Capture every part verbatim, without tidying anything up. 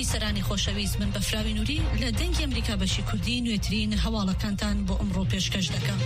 بیسەرانی خۆشەویست من بەفراوی نووری لە دەنگی ئەمریکا بەشی کوردی نوێترین هەواڵەکانتان بۆ ئەمڕۆ پێشکەش دەکەم.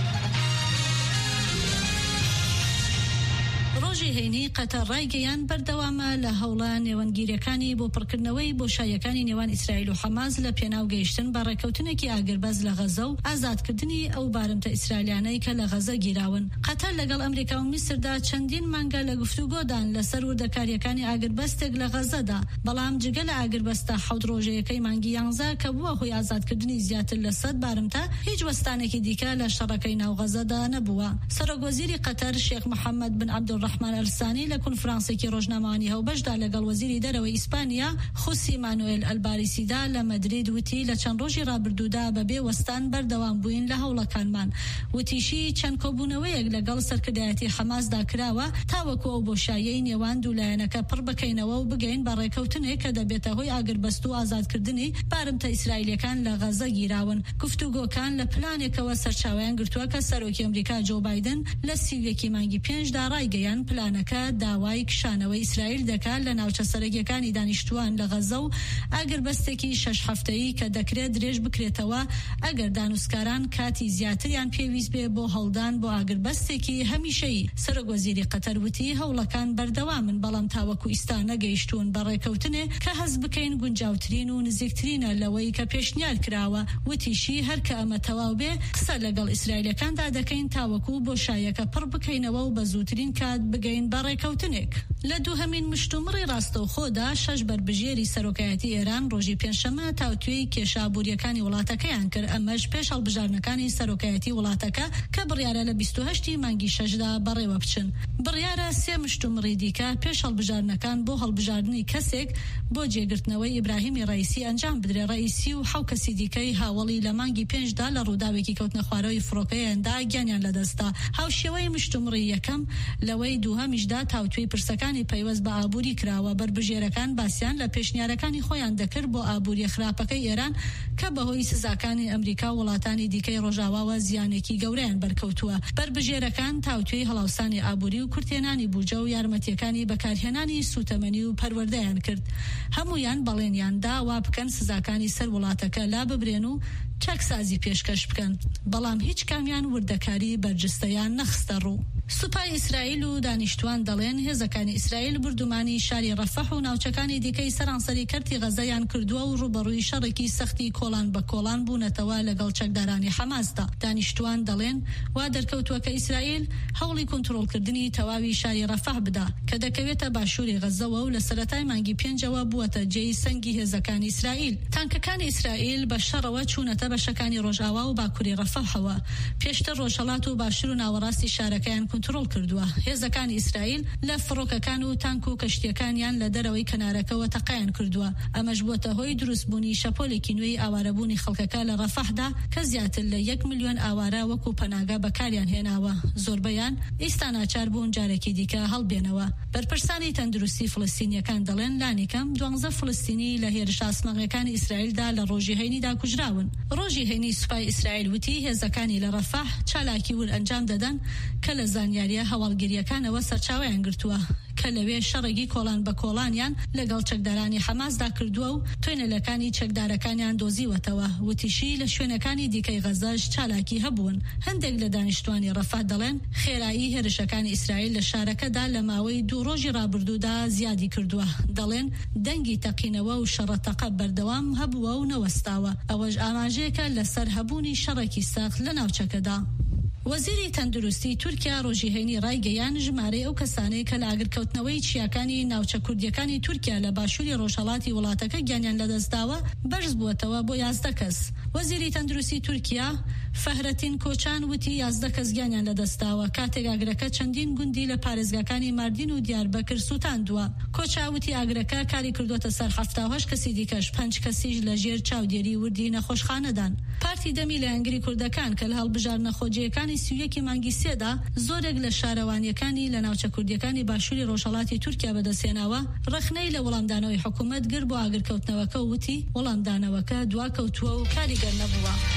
ڕۆژی هەینی قەتەر ڕایگەیان بەردەوامە لە هەوڵە نێوەندگیریەکانی بۆ پڕکردنەوەی بۆشاییەکانی نێوان ئیسرائیل و حەماس لە پێناو گەیشتن بە ڕێکەوتنێکی ئاگربەز لە غەزە و ئازادکردنی ئەو بارمتە ئیسرائیلیانەی کە لە غەزە گیراون. قەتەر لەگەڵ ئەمریکا و میسردا چەندین مانگە لە گفتوگۆدان لەسەر وردەکاریەکانی ئاگربەستێک لە غەزەدا، بەڵام جگە لە ئاگربەستە حەوت ڕۆژەیەکەی مانگی یانزە کە بووە هۆی ئازادکردنی زیاتر لە سەد بارمتە، هیچ وەستانێکی دیکە لە شەڕەکەی ناو غەزەدا نەبووە. سەرۆکوەزیری قەتەر شێخ محەممەد بن عەبدوڕەحمان ئەلسانی لە کۆنفرانسێکی ڕۆژنامەوانی هەوبەشدا لەگەڵ وەزیری دەرەوەی ئیسپانیا خوسی مانوئێل ئەلباریسیدا لە مەدرید وتی لە چەند ڕۆژی ڕابردوودا بەبێ وەستان بەردەوام بووین لە هەوڵەکانمان. وتیشی چەند کۆبوونەوەیەک لەگەڵ سەرکردایەتی حەماسدا کراوە تاوەکو ئەو بۆشاییەی نێوان دوولایەنەکە پڕ بکەینەوە و بگەین بە ڕێکەوتنێک کە دەبێتە هۆی ئاگربەست و ئازادکردنی بارمتە ئیسرائیلیەکان لە غەزە گیراون. گفتوگۆکان لە پلانێکەوە سەرچاویان گرتووە کە سەرۆکی ئەمریکا جۆ بایدن لە سیویەکی مانگی پێنجدا ڕایگەیان پلانەکە داوای کشانەوەی ئیسرائیل دەکات لە ناوچە سەرەکیەکانی دانیشتووان لە غەزە و ئاگربەستێکی شەش هەفتەیی کە دەکرێت درێژ بکرێتەوە ئەگەر دانوسکاران کاتی زیاتریان پێویست بێ بۆ هەڵدان بۆ ئاگربەستێکی هەمیشەیی. سەرۆکوەزیری قەتەر وتی هەوڵەکان بەردەوامن، بەڵام تاوەکو ئیستا نەگەیشتوون بە ڕێکەوتنێ کە هەز بکەین گونجاوترین و نزیکترینە لەوەی کە پێشنیار کراوە. وتیشی هەر کە ئەمە تەواو بێ قسە لەگەڵ ئیسرائیلەکاندا دەکەین تاوەکو بۆشاییەکە پڕ بکەینەوە و بە زووترین کات بگەین بە ڕێکەوتنێک. لە دووهەمین مشتومڕی ڕاستەوخۆدا شەش بربژێری سەرۆکایەتی ئێران ڕۆژی پێنجشەممە تاوتوێی کێشابوریەکانی وڵاتەکەیان کرد، ئەمەش پێش هەڵبژارنەکانی سەرۆکایەتی وڵاتەکە کە بڕیارە لە بیست و هەشتی مانگی شەشدا بەڕێوە بچن. بڕیارە سێ مشتومڕی دیکە پێش هەڵبژارنەکان بۆ هەڵبژاردننی کەسێک بۆ جێگرتنەوەی ئیبراهیمی ڕەیسی ئەنجام بدرێ. ڕەیسی و حەو کەسی دیکەی هاوڵی لە مانگی پێنجدا لە ڕووداوێکی کەوتنە خوارەوەی فڕۆکەیاندا گیانیان لەدەستا. هاوشێوەی مشتومڕی یەکەم لەوەی دووهەمیشدا تاوتوێی پرسەکانی پەیوەست بە ئابووری کراوە. بربژێرەکان باسییان لە پێشنیارەکانی خۆیان دەکرد بۆ ئابووری خراپەکەی ئێران کە بەهۆی سزاکانی ئەمریکا و وڵاتانی دیکەی ڕۆژاواوە زیانێکی گەورەیان بەرکەوتووە. بربژێرەکان تاوتوێی هەڵاوسانی ئابووری و کورتێنانی بوجە و یارمەتیەکانی بەکارهێنانی سوتەمەنی و پەروەردەیان کرد. هەمویان بەڵێنیان دا وا بکەن سزاکانی سەر وڵاتەکە لا ببرێن و چەکسازی پێشکەش بکەن، بەڵام هیچ کامیان وردەکاری بەرجستەیان نەخستە ڕوو. سوپای ئیسرائیل و دانیشتوان دەڵێن هێزەکانی ئیسرائیل بردومانی شاری ڕەفەح و ناوچەکانی دیکەی سەرانسەری کەرتی غەزەیان کردووە و ڕوبەڕووی شەڕێکی سەختی کۆڵان بە کۆڵان بوونەتەوە لەگەڵ چەکدارانی حەماسدا. دانیشتوان دەڵێن وا دەرکەوتووە کە ئیسرائیل هەوڵی کۆنتڕۆڵکردنی تەواوی شاری ڕەفەح بدا کە دەکەوێتە باشووری غەزەوە و لە سەرەتای مانگی پێنجەوە بووەتە جێی سەنگی هێزەکانی ئیسرائیل. تانکەکانی ئیسرائیل بە شەڕەوە چوونەتە بەشەکانی ڕۆژاوا و باکووری ڕەفەحەوە. پێشتر ڕۆژهەڵات و باشوور و ناوەڕاستی شارەکەیان کۆنتڕۆڵ کردووە. هێزەکانی ئیسرائیل لە فڕۆکەکان و تانک و کەشتیەکانیان لە دەرەوەی کەنارەکەەوە تەقەیان کردووە. ئەمەش بووەتە هۆی دروستبوونی شەپۆلێکی نوێی ئاوارەبوونی خەڵکەکە لە ڕەفەحدا کە زیاتر لە یەک ملیۆن ئاوارە وەکو پەناگا بەکاریان هێناوە. زۆربەیان ئێستا ناچار بوون جارێکی دیکە هەڵبێنەوە. بەرپرسانی تەندروستی فلستینیەکان دەڵێن لانیکەم دوانزە فلستینی لە هێرش ئاسمەقیەکانی ئیسرائیلدا لە ڕۆژی هەینیدا کوژراون. ڕۆژی هەینی سوپای ئیسرائیل وتی هێزەکانی لە ڕەفەح چالاکی ور ئەنجام دەدەن کە لە زانیاریە هەواڵگیریەکانەوە سەرچاویان گرتووە کە لەوێ شەڕێکی کۆڵان بە کۆڵانیان لەگەڵ چەکدارانی حەماسدا کردووە و توێنەلەکانی چەکدارەکانیان دۆزیوەتەوە. وتیشی لە شوێنەکانی دیکەی غەزەش چالاکی هەبوون. هەندێک لە دانیشتوانی ڕەفەح دەڵێن خێرایی هێرشەکانی ئیسرائیل لە شارەکەدا لە ماوەی دوو ڕۆژی ڕابردوودا زیادی کردووە. دەڵێن دەنگی تەقینەوە و شەڕەتەقە بەردەوام هەبووە و نەوەستاوە. ئەوەش ئاماژەیەکە لەسەر هەبوونی شەڕێکی سەخت لە ناوچەکەدا. وەزیری تەندروستی تورکیا ڕۆژی هەینی ڕایگەیان ژمارەی ئەو کەسانەی کە لە ئاگرکەوتنەوەی چیاکانی ناوچە کوردیەکانی تورکیا لە باشووری ڕۆژهەڵاتی وڵاتەکە گیانیان لەدەستداوە بەرز بووەتەوە بۆ یازدە کەس. وەزیری تەندروستی تورکیا فەهرەتین کۆچان وتی یازدە کەس گیانیان لەدەستداوە کاتێک ئاگرەکە چەندین گوندی لە پارێزگاکانی ماردین و دیاربەکر سوتاندووە. کۆچاوتی ئاگرەکە کاری کردوتە سەر هەفتە و هەشت کەسی دیکەش پەنج کەسیش لە ژێر چاودێری وردی نەخۆشخانەدان. پارتی دەمی لە هەنگری کوردەکان کە لە هەڵبژارنە خۆجیەکانی سیویەکی مانگی سێدا زۆرێک لە شارەوانیەکانی لە ناوچە کوردیەکانی باشووری ڕۆژهەڵاتی تورکیا بەدەستێناوە ڕخنەی لە وەڵامدانەوەی حکوومەت گر بۆ ئاگرکەوتنەوەکە وتی وەڵامدانەوەکە دواکەوتووە و کاریگەر نەبووە.